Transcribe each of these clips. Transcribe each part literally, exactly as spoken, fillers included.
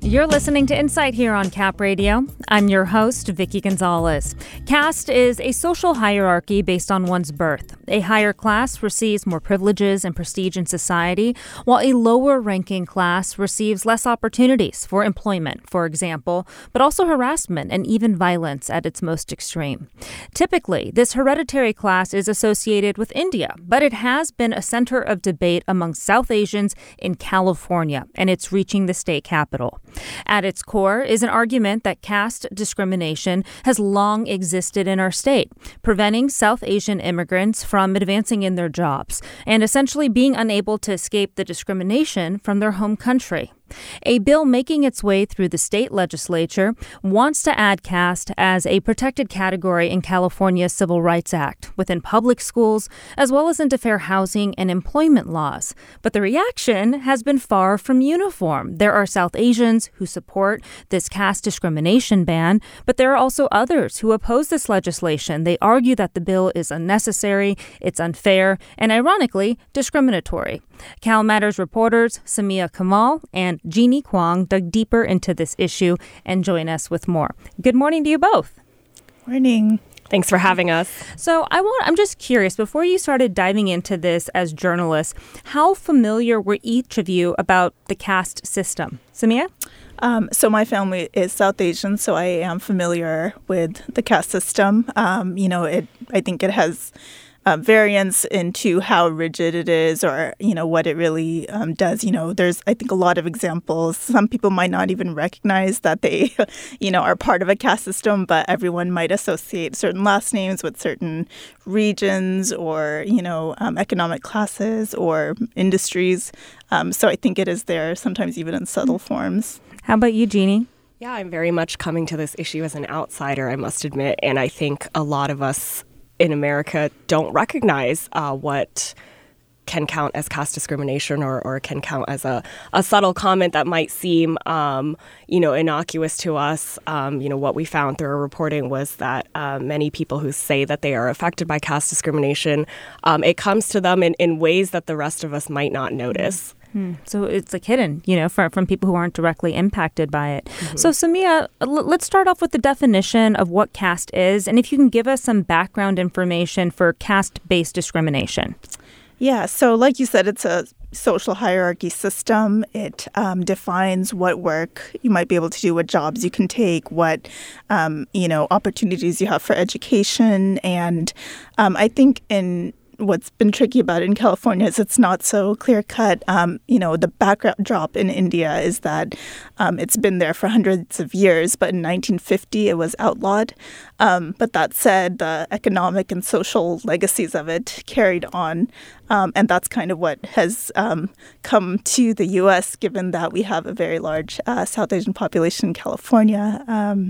You're listening to Insight here on Cap Radio. I'm your host, Vicky Gonzalez. Caste is a social hierarchy based on one's birth. A higher class receives more privileges and prestige in society, while a lower-ranking class receives less opportunities for employment, for example, but also harassment and even violence at its most extreme. Typically, this hereditary class is associated with India, but it has been a center of debate among South Asians in California, and it's reaching the state capital. At its core is an argument that caste discrimination has long existed in our state, preventing South Asian immigrants from advancing in their jobs and essentially being unable to escape the discrimination from their home country. A bill making its way through the state legislature wants to add caste as a protected category in California's Civil Rights Act within public schools, as well as into fair housing and employment laws. But the reaction has been far from uniform. There are South Asians who support this caste discrimination ban, but there are also others who oppose this legislation. They argue that the bill is unnecessary, it's unfair, and ironically, discriminatory. Cal Matters reporters Samia Kamal and Jeannie Kwong dug deeper into this issue and join us with more. Good morning to you both. Morning. Thanks for having us. So I want, I'm just curious, before you started diving into this as journalists, how familiar were each of you about the caste system? Samia? Um, so my family is South Asian, so I am familiar with the caste system. Um, you know, it. I think it has Uh, variance into how rigid it is, or, you know, what it really um, does. You know, there's, I think, a lot of examples. Some people might not even recognize that they, you know, are part of a caste system, but everyone might associate certain last names with certain regions or, you know, um, economic classes or industries. Um, so I think it is there, sometimes even in subtle forms. How about you, Jeannie? Yeah, I'm very much coming to this issue as an outsider, I must admit. And I think a lot of us in America don't recognize uh, what can count as caste discrimination or, or can count as a, a subtle comment that might seem, um, you know, innocuous to us. Um, you know, what we found through our reporting was that uh, many people who say that they are affected by caste discrimination, um, it comes to them in, in ways that the rest of us might not notice. Hmm. So it's like hidden, you know, from, from people who aren't directly impacted by it. Mm-hmm. So Samia, l- let's start off with the definition of what caste is, and if you can give us some background information for caste-based discrimination. Yeah, so like you said, it's a social hierarchy system. It um, defines what work you might be able to do, what jobs you can take, what, um, you know, opportunities you have for education. And um, I think in what's been tricky about it in California is it's not so clear-cut. Um, you know, the backdrop in India is that um, it's been there for hundreds of years, but in nineteen fifty it was outlawed. Um, but that said, the economic and social legacies of it carried on, um, and that's kind of what has um, come to the U S, given that we have a very large uh, South Asian population in California. Um,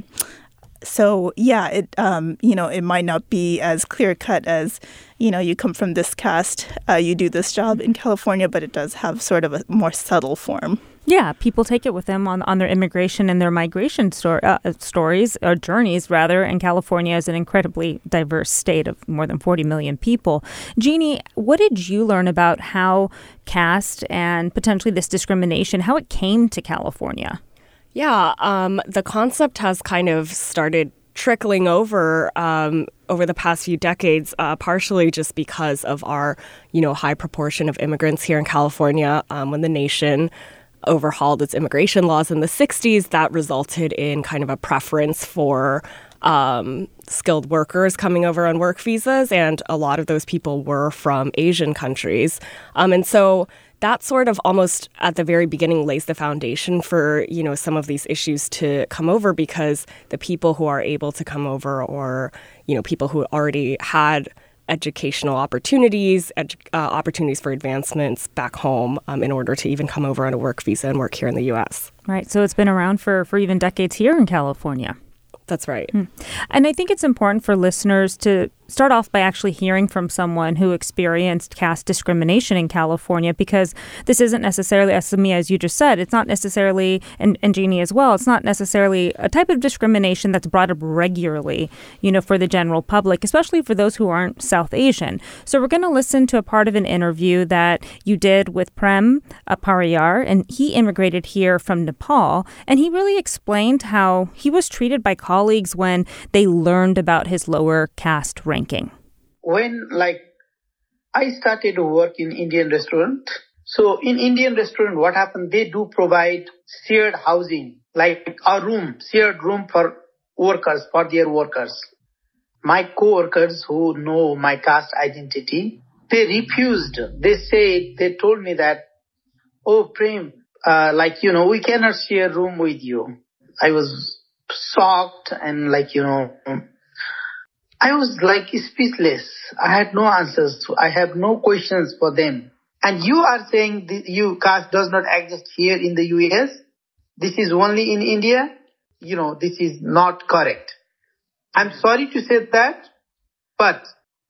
So, yeah, it um, you know, it might not be as clear-cut as, you know, you come from this caste, uh, you do this job in California, but it does have sort of a more subtle form. Yeah, people take it with them on, on their immigration and their migration sto- uh, stories, or journeys, rather, and California is an incredibly diverse state of more than forty million people. Jeannie, what did you learn about how caste and potentially this discrimination, how it came to California? Yeah, um, the concept has kind of started trickling over um, over the past few decades, uh, partially just because of our, you know, high proportion of immigrants here in California. Um, when the nation overhauled its immigration laws in the sixties, that resulted in kind of a preference for um, skilled workers coming over on work visas, and a lot of those people were from Asian countries. Um, and so that sort of almost at the very beginning lays the foundation for, you know, some of these issues to come over, because the people who are able to come over, or, you know, people who already had educational opportunities, edu- uh, opportunities for advancements back home um, in order to even come over on a work visa and work here in the U S. Right. So it's been around for, for even decades here in California. That's right. Mm. And I think it's important for listeners to start off by actually hearing from someone who experienced caste discrimination in California, because this isn't necessarily, as Samia, as you just said, it's not necessarily, and, and Jeannie as well, it's not necessarily a type of discrimination that's brought up regularly, you know, for the general public, especially for those who aren't South Asian. So we're going to listen to a part of an interview that you did with Prem Pariyar, and he immigrated here from Nepal, and he really explained how he was treated by colleagues when they learned about his lower caste ranking. When, like, I started to work in Indian restaurant. So in Indian restaurant, what happened? They do provide shared housing, like a room, shared room for workers, for their workers. My co-workers who know my caste identity, they refused. They said, they told me that, oh, Prem, uh, like, you know, we cannot share room with you. I was shocked and like, you know, I was like speechless. I had no answers. I have no questions for them. And you are saying the you caste does not exist here in the U S? This is only in India? You know, this is not correct. I'm sorry to say that, but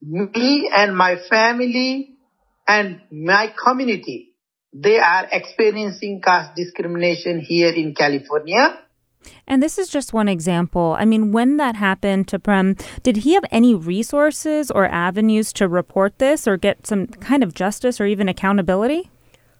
me and my family and my community, they are experiencing caste discrimination here in California. And this is just one example. I mean, when that happened to Prem, did he have any resources or avenues to report this or get some kind of justice or even accountability?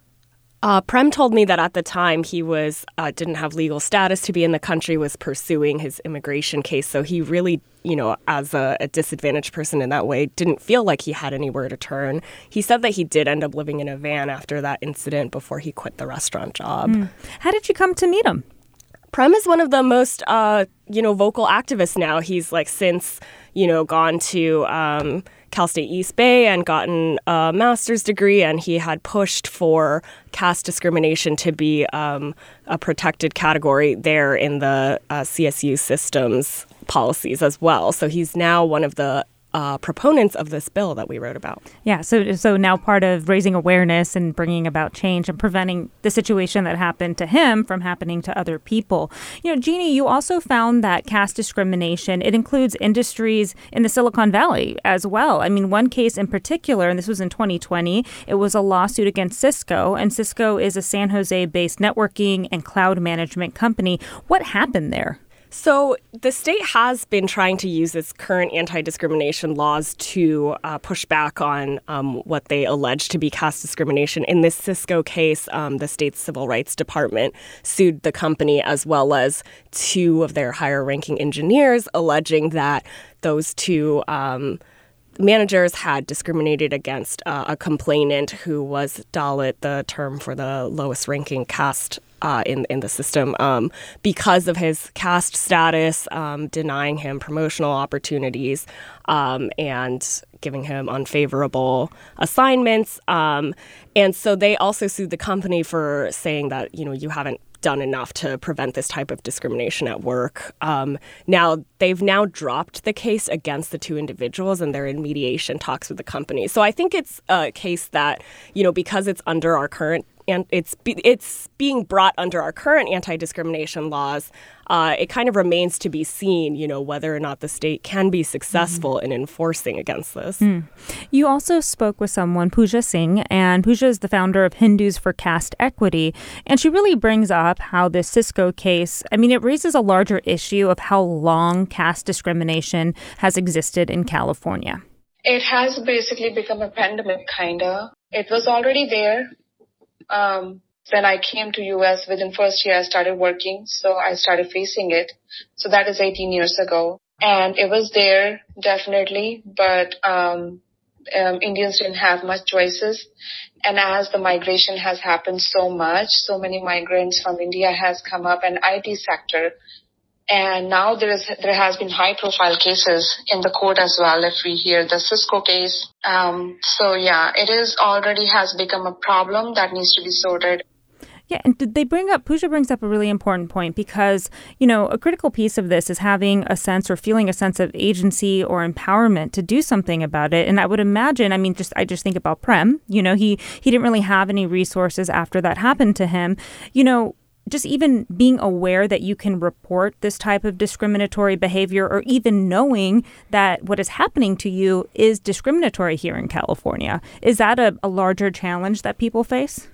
Uh, Prem told me that at the time he was uh, didn't have legal status to be in the country, was pursuing his immigration case. So he really, you know, as a, a disadvantaged person in that way, didn't feel like he had anywhere to turn. He said that he did end up living in a van after that incident before he quit the restaurant job. Mm. How did you come to meet him? Prem is one of the most, uh, you know, vocal activists now. He's like since, you know, gone to um, Cal State East Bay and gotten a master's degree, and he had pushed for caste discrimination to be um, a protected category there in the uh, C S U system's policies as well. So he's now one of the Uh, proponents of this bill that we wrote about. Yeah, so so now part of raising awareness and bringing about change and preventing the situation that happened to him from happening to other people. You know, Jeannie, you also found that caste discrimination, it includes industries in the Silicon Valley as well. I mean, one case in particular, and this was in twenty twenty, it was a lawsuit against Cisco, and Cisco is a San Jose-based networking and cloud management company. What happened there? So the state has been trying to use its current anti-discrimination laws to uh, push back on um, what they allege to be caste discrimination. In this Cisco case, um, the state's civil rights department sued the company as well as two of their higher-ranking engineers, alleging that those two um, managers had discriminated against uh, a complainant who was Dalit, the term for the lowest-ranking caste Uh, in in the system, um, because of his caste status, um, denying him promotional opportunities um, and giving him unfavorable assignments. Um, and so they also sued the company for saying that, you know, you haven't done enough to prevent this type of discrimination at work. Um, now, they've now dropped the case against the two individuals, and they're in mediation talks with the company. So I think it's a case that, you know, because it's under our current and it's be, it's being brought under our current anti-discrimination laws, uh, it kind of remains to be seen, you know, whether or not the state can be successful mm. in enforcing against this. Mm. You also spoke with someone, Pooja Singh, and Pooja is the founder of Hindus for Caste Equity, and she really brings up how this Cisco case, I mean, it raises a larger issue of how long caste discrimination has existed in California. It has basically become a pandemic, kind of. It was already there. Um, when I came to U S within first year, I started working, so I started facing it. So that is eighteen years ago. And it was there, definitely, but um, um, Indians didn't have much choices. And as the migration has happened so much, so many migrants from India has come up, and I T sector. And now there is there has been high-profile cases in the court as well. If we hear the Cisco case, um, so yeah, it is already has become a problem that needs to be sorted. Yeah, and they bring up, Pooja brings up a really important point because, you know, a critical piece of this is having a sense or feeling a sense of agency or empowerment to do something about it. And I would imagine, I mean, just I just think about Prem, you know, he, he didn't really have any resources after that happened to him. You know, just even being aware that you can report this type of discriminatory behavior, or even knowing that what is happening to you is discriminatory here in California. Is that a, a larger challenge that people face?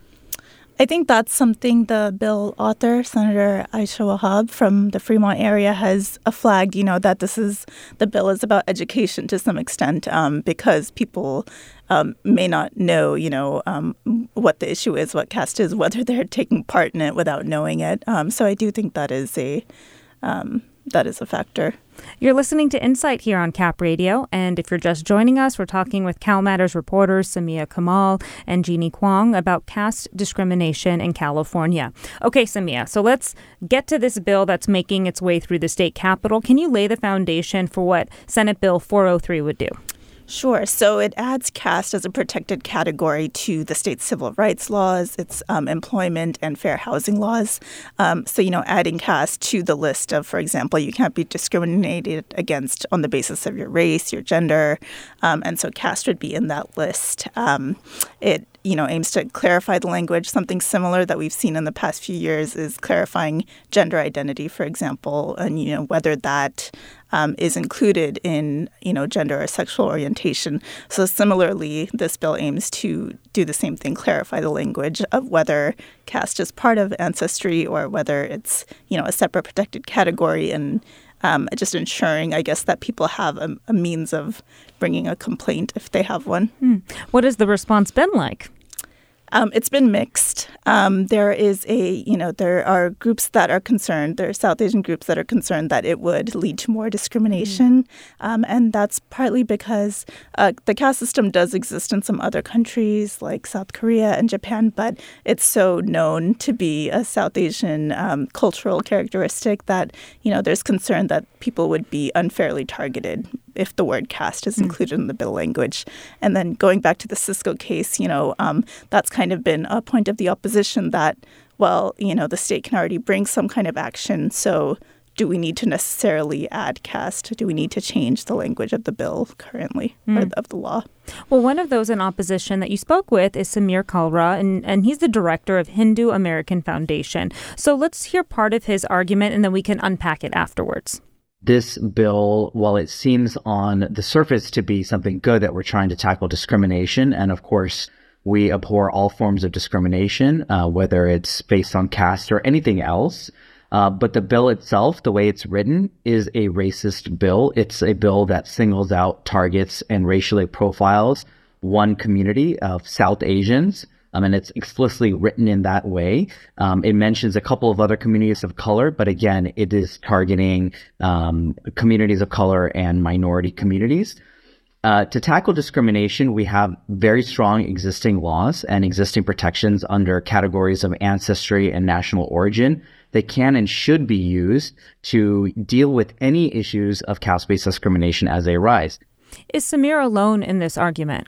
I think that's something the bill author, Senator Aisha Wahab from the Fremont area, has flagged, you know, that this is, the bill is about education to some extent, um, because people um, may not know, you know, um, what the issue is, what caste is, whether they're taking part in it without knowing it. Um, so I do think that is a um, that is a factor. You're listening to Insight here on Cap Radio, and if you're just joining us, we're talking with CalMatters reporters Samia Kamal and Jeannie Kwong about caste discrimination in California. Okay, Samia, so let's get to this bill that's making its way through the state capitol. Can you lay the foundation for what Senate Bill four oh three would do? Sure. So it adds caste as a protected category to the state's civil rights laws, its um, employment and fair housing laws. Um, so, you know, adding caste to the list of, for example, you can't be discriminated against on the basis of your race, your gender. Um, and so caste would be in that list. Um, it you know, aims to clarify the language. Something similar that we've seen in the past few years is clarifying gender identity, for example, and, you know, whether that um, is included in, you know, gender or sexual orientation. So similarly, this bill aims to do the same thing, clarify the language of whether caste is part of ancestry or whether it's, you know, a separate protected category, and um, just ensuring, I guess, that people have a, a means of bringing a complaint if they have one. Hmm. What has the response been like? Um, it's been mixed. Um, there is a, you know, there are groups that are concerned. There are South Asian groups that are concerned that it would lead to more discrimination. Mm-hmm. Um, and that's partly because uh, the caste system does exist in some other countries like South Korea and Japan, but it's so known to be a South Asian um, cultural characteristic that, you know, there's concern that people would be unfairly targeted if the word caste is included mm. in the bill language. And then going back to the Cisco case, you know, um, that's kind of been a point of the opposition that, well, you know, the state can already bring some kind of action. So do we need to necessarily add caste? Do we need to change the language of the bill currently mm. or of the law? Well, one of those in opposition that you spoke with is Samir Kalra, and, and he's the director of Hindu American Foundation. So let's hear part of his argument, and then we can unpack it afterwards. This bill, while it seems on the surface to be something good, that we're trying to tackle discrimination, and of course, we abhor all forms of discrimination, uh, whether it's based on caste or anything else. Uh, but the bill itself, the way it's written, is a racist bill. It's a bill that singles out, targets, and racially profiles one community of South Asians. Um, and it's explicitly written in that way. Um, it mentions a couple of other communities of color, but again, it is targeting um, communities of color and minority communities. Uh, to tackle discrimination, we have very strong existing laws and existing protections under categories of ancestry and national origin that can and should be used to deal with any issues of caste-based discrimination as they arise. Is Samir alone in this argument?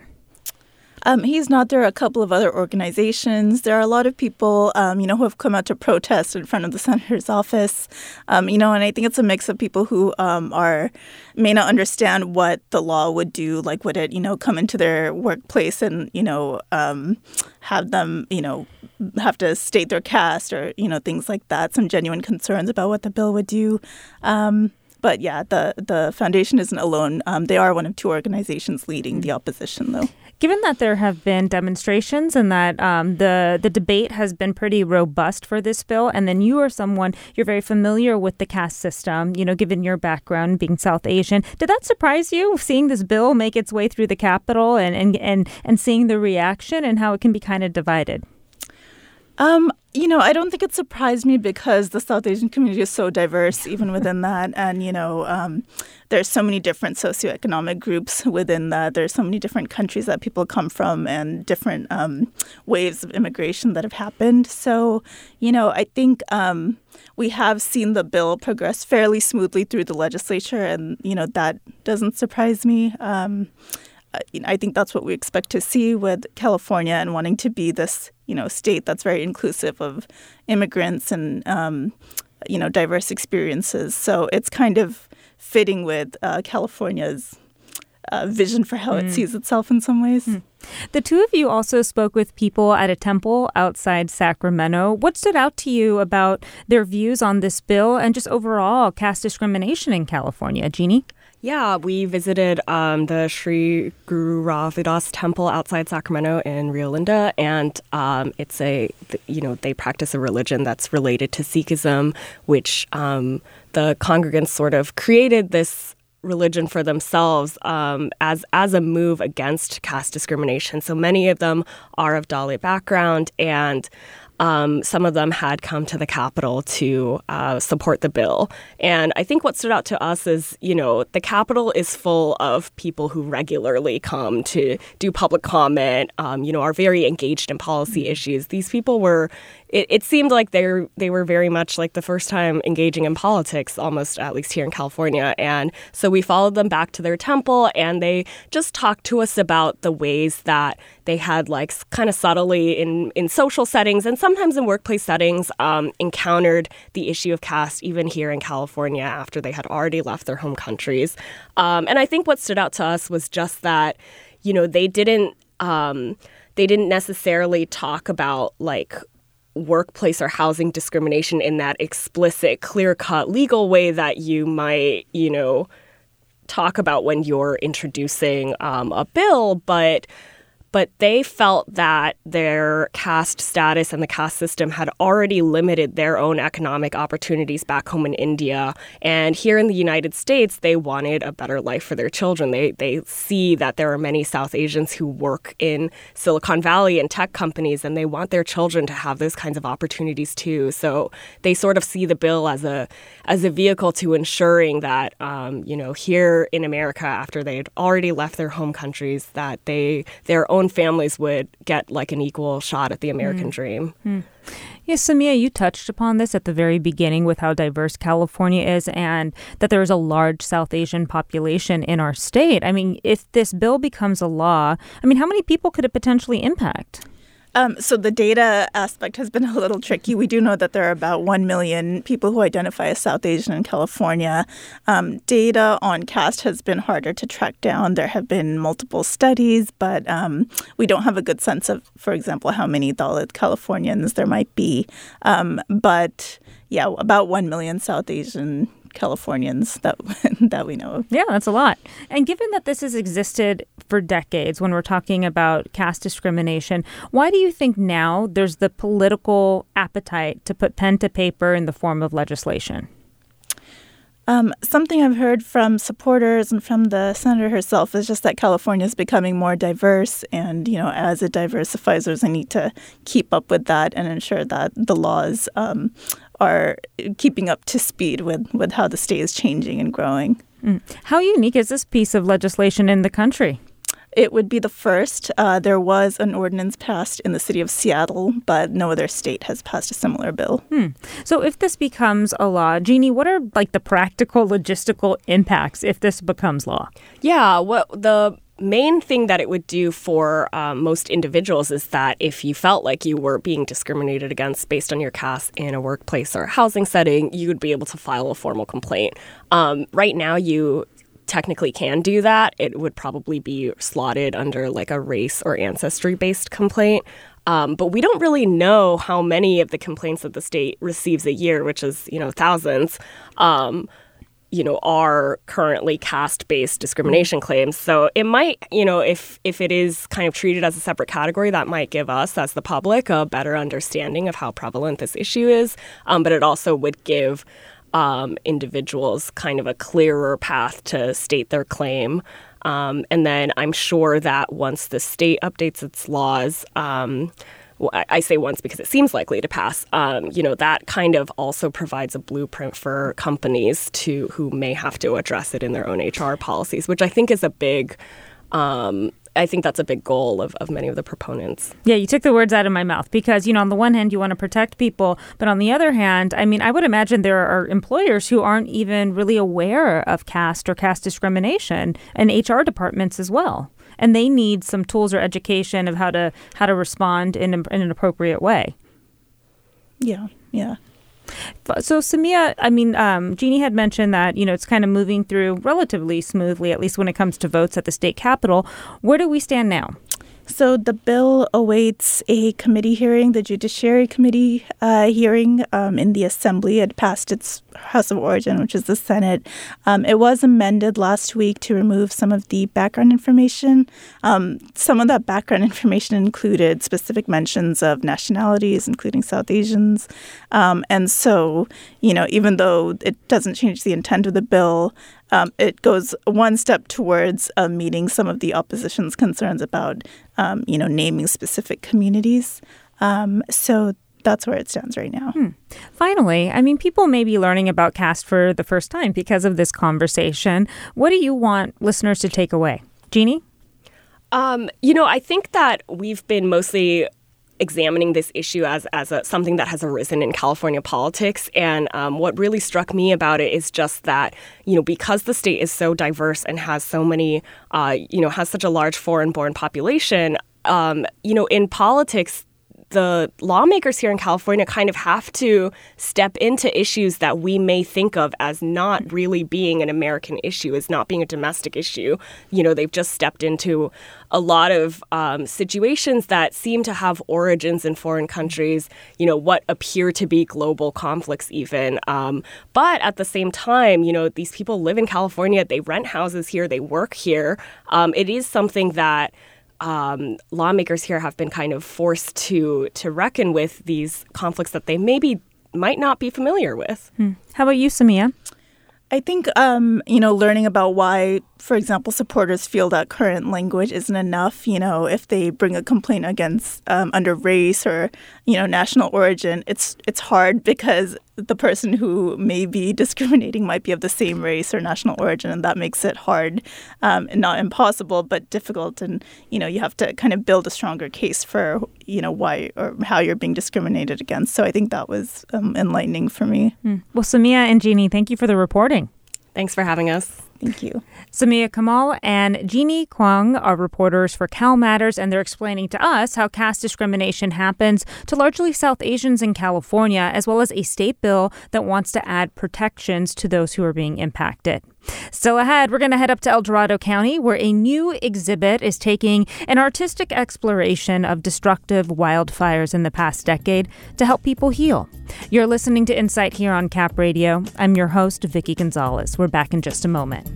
Um, he's not. There are a couple of other organizations. There are a lot of people, um, you know, who have come out to protest in front of the senator's office, um, you know, and I think it's a mix of people who um, are may not understand what the law would do. Like, would it, you know, come into their workplace and, you know, um, have them, you know, have to state their caste or, you know, things like that. Some genuine concerns about what the bill would do. Um, but yeah, the, the foundation isn't alone. Um, they are one of two organizations leading the opposition, though. Given that there have been demonstrations and that um, the the debate has been pretty robust for this bill, and then you are someone, you're very familiar with the caste system, you know, given your background being South Asian, did that surprise you, seeing this bill make its way through the Capitol and, and, and, and seeing the reaction and how it can be kind of divided? Um, you know, I don't think it surprised me because the South Asian community is so diverse even within that. And, you know, um, there's so many different socioeconomic groups within that. There's so many different countries that people come from and different um, waves of immigration that have happened. So, you know, I think um, we have seen the bill progress fairly smoothly through the legislature. And, you know, that doesn't surprise me. Um I think that's what we expect to see with California and wanting to be this, you know, state that's very inclusive of immigrants and, um, you know, diverse experiences. So it's kind of fitting with uh, California's uh, vision for how mm. it sees itself in some ways. Mm. The two of you also spoke with people at a temple outside Sacramento. What stood out to you about their views on this bill and just overall caste discrimination in California? Jeannie? Yeah, we visited um, the Sri Guru Ravidas Temple outside Sacramento in Rio Linda, and um, it's a, you know, they practice a religion that's related to Sikhism, which um, the congregants sort of created this religion for themselves um, as as a move against caste discrimination. So many of them are of Dalit background, and Um, some of them had come to the Capitol to uh, support the bill. And I think what stood out to us is, you know, the Capitol is full of people who regularly come to do public comment, um, you know, are very engaged in policy issues. These people were, it, it seemed like they were, they were very much like the first time engaging in politics, almost at least here in California. And so we followed them back to their temple, and they just talked to us about the ways that they had, like, kind of subtly in, in social settings and sometimes in workplace settings, um, encountered the issue of caste even here in California after they had already left their home countries. Um, and I think what stood out to us was just that, you know, they didn't um, they didn't necessarily talk about, like, workplace or housing discrimination in that explicit, clear-cut legal way that you might, you know, talk about when you're introducing um, a bill, but But they felt that their caste status and the caste system had already limited their own economic opportunities back home in India. And here in the United States, they wanted a better life for their children. They they see that there are many South Asians who work in Silicon Valley and tech companies, and they want their children to have those kinds of opportunities too. So they sort of see the bill as a as a vehicle to ensuring that, um, you know, here in America, after they had already left their home countries, that they their own families would get, like, an equal shot at the American mm. dream. Mm. Yes, Samia, you touched upon this at the very beginning with how diverse California is and that there is a large South Asian population in our state. I mean, if this bill becomes a law, I mean, how many people could it potentially impact? Um, so the data aspect has been a little tricky. We do know that there are about one million people who identify as South Asian in California. Um, data on caste has been harder to track down. There have been multiple studies, but um, we don't have a good sense of, for example, how many Dalit Californians there might be. Um, but yeah, about one million South Asian Californians that that we know of. Yeah, that's a lot. And given that this has existed for decades when we're talking about caste discrimination, why do you think now there's the political appetite to put pen to paper in the form of legislation? Um, something I've heard from supporters and from the senator herself is just that California is becoming more diverse. And, you know, as it diversifies, there's a need to keep up with that and ensure that the laws um, are keeping up to speed with, with how the state is changing and growing. Mm. How unique is this piece of legislation in the country? It would be the first. Uh, there was an ordinance passed in the city of Seattle, but no other state has passed a similar bill. Hmm. So if this becomes a law, Jeannie, what are, like, the practical logistical impacts if this becomes law? Yeah, well, the main thing that it would do for um, most individuals is that if you felt like you were being discriminated against based on your caste in a workplace or a housing setting, you would be able to file a formal complaint. Um, right now, you technically can do that. It would probably be slotted under, like, a race or ancestry-based complaint. Um, but we don't really know how many of the complaints that the state receives a year, which is, you know, thousands, um, you know, are currently caste-based discrimination claims. So it might, you know, if if it is kind of treated as a separate category, that might give us, as the public, a better understanding of how prevalent this issue is. Um, but it also would give Um, individuals kind of a clearer path to state their claim. Um, and then I'm sure that once the state updates its laws, um, well, I, I say once because it seems likely to pass, um, you know, that kind of also provides a blueprint for companies to who may have to address it in their own H R policies, which I think is a big um I think that's a big goal of, of many of the proponents. Yeah, you took the words out of my mouth because, you know, on the one hand, you want to protect people. But on the other hand, I mean, I would imagine there are employers who aren't even really aware of caste or caste discrimination, and H R departments as well. And they need some tools or education of how to how to respond in, in an appropriate way. Yeah, yeah. So, Samia, I mean, um, Jeannie had mentioned that, you know, it's kind of moving through relatively smoothly, at least when it comes to votes at the state capitol. Where do we stand now? So the bill awaits a committee hearing, the Judiciary Committee uh, hearing um, in the Assembly. It passed its House of Origin, which is the Senate. Um, it was amended last week to remove some of the background information. Um, some of that background information included specific mentions of nationalities, including South Asians. Um, and so, you know, even though it doesn't change the intent of the bill, Um, it goes one step towards uh, meeting some of the opposition's concerns about, um, you know, naming specific communities. Um, so that's where it stands right now. Hmm. Finally, I mean, people may be learning about caste for the first time because of this conversation. What do you want listeners to take away? Jeannie? Um, you know, I think that we've been mostly examining this issue as as a, something that has arisen in California politics. And um, what really struck me about it is just that, you know, because the state is so diverse and has so many, uh, you know, has such a large foreign-born population, um, you know, in politics, the lawmakers here in California kind of have to step into issues that we may think of as not really being an American issue, as not being a domestic issue. You know, they've just stepped into a lot of um, situations that seem to have origins in foreign countries, you know, what appear to be global conflicts even. Um, but at the same time, you know, these people live in California, they rent houses here, they work here. Um, it is something that Um, lawmakers here have been kind of forced to to reckon with, these conflicts that they maybe might not be familiar with. Hmm. How about you, Samia? I think, um, you know, learning about why, for example, supporters feel that current language isn't enough, you know, if they bring a complaint against um, under race or, you know, national origin, it's it's hard because the person who may be discriminating might be of the same race or national origin, and that makes it hard, um, and not impossible, but difficult. And, you know, you have to kind of build a stronger case for, you know, why or how you're being discriminated against. So I think that was um, enlightening for me. Hmm. Well, Samia and Jeannie, thank you for the reporting. Thanks for having us. Thank you. Samia Kamal and Jeannie Kwong are reporters for Cal Matters, and they're explaining to us how caste discrimination happens to largely South Asians in California, as well as a state bill that wants to add protections to those who are being impacted. Still ahead, we're going to head up to El Dorado County, where a new exhibit is taking an artistic exploration of destructive wildfires in the past decade to help people heal. You're listening to Insight here on Cap Radio. I'm your host, Vicky Gonzalez. We're back in just a moment.